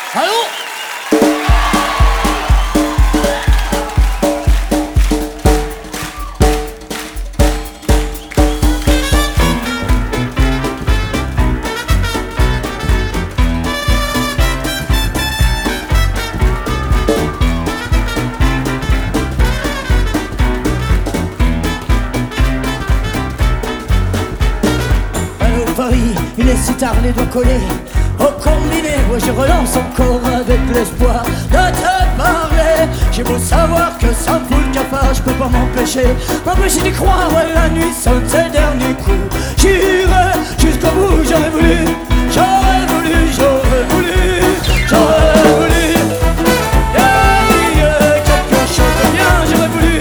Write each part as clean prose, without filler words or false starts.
Allô? Paris, il est si tard, les doigts collés au combiné, ouais, je relance encore avec l'espoir de te parler. J'ai beau savoir que ça me fout le cafard, je peux pas m'empêcher d'y croire, ouais, la nuit sonne ses derniers coups. J'irai jusqu'au bout, j'aurais voulu, j'aurais voulu, j'aurais voulu, j'aurais voulu. Quelque chose de bien, j'aurais voulu,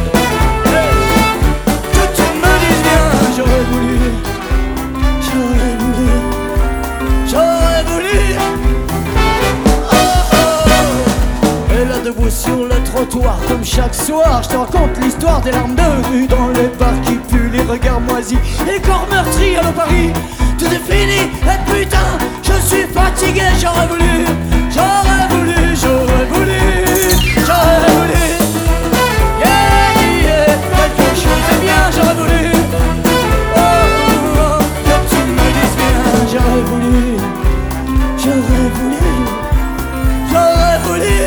que tu me dises bien, j'aurais voulu. J'aurais voulu, j'aurais voulu. Oh, oh. Et là debout sur le trottoir, comme chaque soir, je te raconte l'histoire des larmes de rue dans les bars qui puent, les regards moisis, les corps meurtris à le Paris. Tout est fini, et putain, je suis fatigué. J'aurais voulu, j'aurais voulu, j'aurais voulu, j'aurais voulu. Yeah, yeah, quelque chose de bien, j'aurais voulu. J'aurais voulu, j'aurais voulu, j'aurais voulu.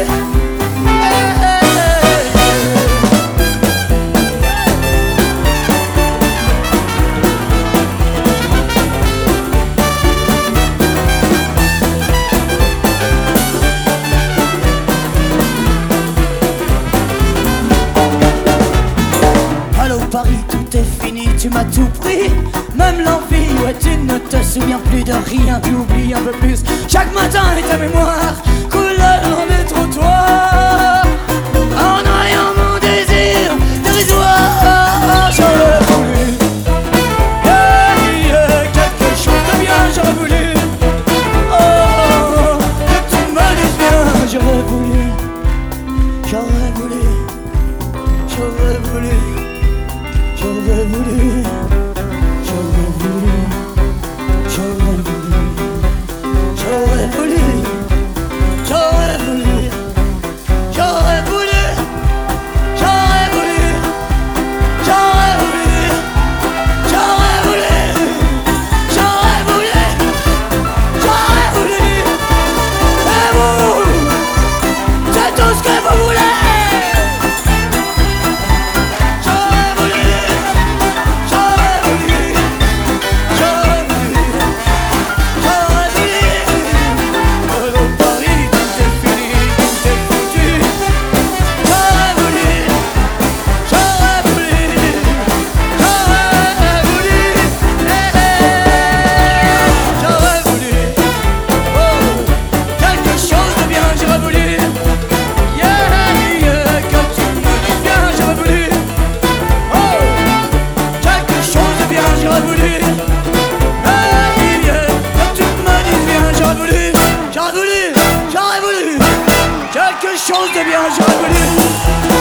Allô Paris, tout est fini, tu m'as tout pris, même l'envie, ouais, tu ne te souviens plus de rien, tu oublies un peu plus chaque matin et ta mémoire couleur des trottoirs. En ayant mon désir dérisoire, j'aurais voulu, quelque chose de bien, j'aurais voulu. Oh, que tu me dises bien, j'aurais voulu, j'aurais voulu, j'aurais voulu, j'aurais voulu. J'aurais voulu, j'aurais voulu, j'aurais voulu, j'aurais voulu, j'aurais voulu, j'aurais voulu, j'aurais voulu, j'aurais voulu, j'aurais voulu. Et vous, c'est tout ce que vous voulez. J'aurais voulu quelque chose de bien, j'aurais voulu.